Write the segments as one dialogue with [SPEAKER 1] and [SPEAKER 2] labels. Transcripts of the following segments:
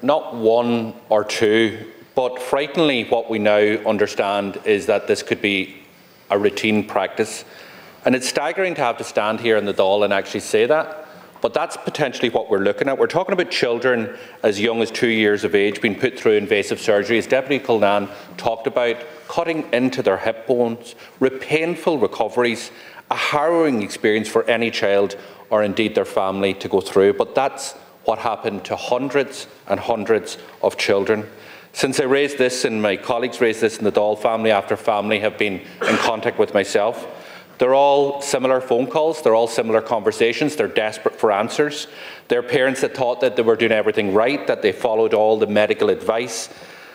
[SPEAKER 1] not one or two, but frighteningly what we now understand is that this could be a routine practice. And it's staggering to have to stand here in the Dáil and actually say that, but that's potentially what we're looking at. We're talking about children as young as 2 years of age being put through invasive surgery, as Deputy Cullinan talked about, cutting into their hip bones, painful recoveries, a harrowing experience for any child or indeed their family to go through. But that's what happened to hundreds and hundreds of children. Since I raised this, and my colleagues raised this in the Dáil, family after family have been in contact with myself. They're all similar phone calls, they're all similar conversations, they're desperate for answers. They're parents that thought that they were doing everything right, that they followed all the medical advice.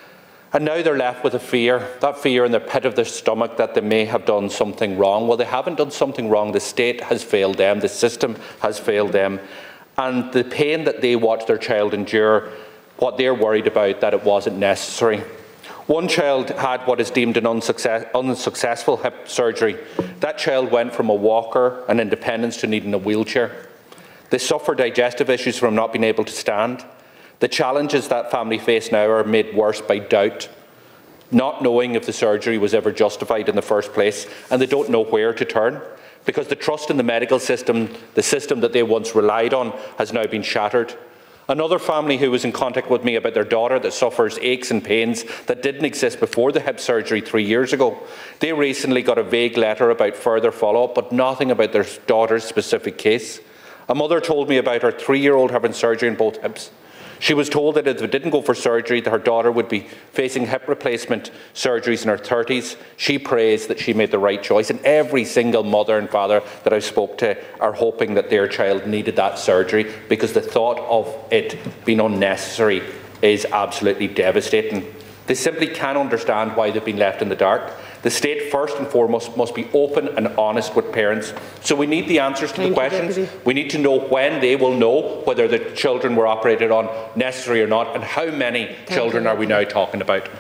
[SPEAKER 1] And now they're left with that fear in the pit of their stomach that they may have done something wrong. Well, they haven't done something wrong. The state has failed them, the system has failed them. And the pain that they watch their child endure, what they're worried about, that it wasn't necessary. One child had what is deemed an unsuccessful hip surgery. That child went from a walker and independence to needing a wheelchair. They suffer digestive issues from not being able to stand. The challenges that family face now are made worse by doubt, not knowing if the surgery was ever justified in the first place, and they don't know where to turn, because the trust in the medical system, the system that they once relied on, has now been shattered. Another family who was in contact with me about their daughter that suffers aches and pains that didn't exist before the hip surgery 3 years ago. They recently got a vague letter about further follow-up, but nothing about their daughter's specific case. A mother told me about her 3-year-old having surgery in both hips. She was told that if it didn't go for surgery, that her daughter would be facing hip replacement surgeries in her 30s. She prays that she made the right choice, and every single mother and father that I spoke to are hoping that their child needed that surgery, because the thought of it being unnecessary is absolutely devastating. They simply can't understand why they've been left in the dark. The state, first and foremost, must be open and honest with parents. So we need the answers to the questions. We need to know when they will know whether the children were operated on necessary or not, and how many children are we now talking about.